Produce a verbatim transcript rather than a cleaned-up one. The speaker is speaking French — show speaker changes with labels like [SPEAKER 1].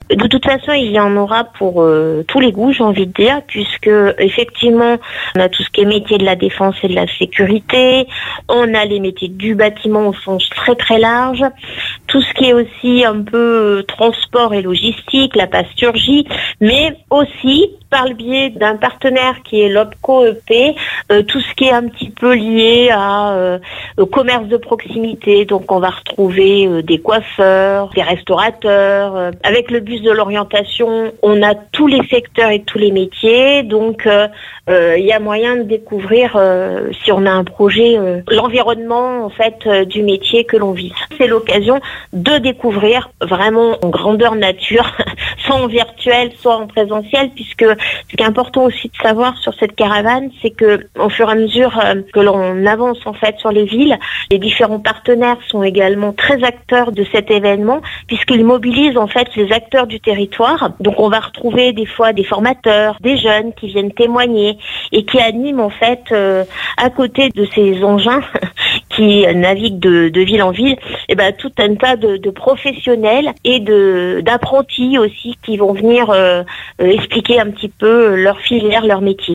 [SPEAKER 1] De toute façon, il y en aura pour euh, tous les goûts, j'ai envie de dire, puisque effectivement, on a tout ce qui est métier de la défense et de la sécurité, on a les métiers du bâtiment au sens très très large, tout ce qui est aussi un peu euh, transport et logistique, la pasturgie, mais aussi par le biais d'un partenaire qui est l'Opco E P, euh, tout ce qui est un petit peu lié à euh, au commerce de proximité. Donc on va retrouver euh, des coiffeurs, des restaurateurs. Euh, avec le bus de l'orientation, on a tous les secteurs et tous les métiers. Donc euh, euh, il y a moyen de découvrir, euh, si on a un projet, euh, l'environnement en fait euh, du métier que l'on vise. C'est l'occasion de découvrir vraiment en grandeur nature, soit en virtuel, soit en présentiel, puisque ce qui est important aussi de savoir sur cette caravane, c'est que au fur et à mesure euh, que l'on avance en fait sur les villes, les différents partenaires sont également très acteurs de cet événement, puisqu'ils mobilisent en fait les acteurs du territoire. Donc on va retrouver des fois des formateurs, des jeunes qui viennent témoigner et qui animent en fait euh, à côté de ces engins qui naviguent de, de ville en ville, et ben tout un tas de, de professionnels et de d'apprentis aussi qui vont venir euh, euh, expliquer un petit peu leur filière, leur métier.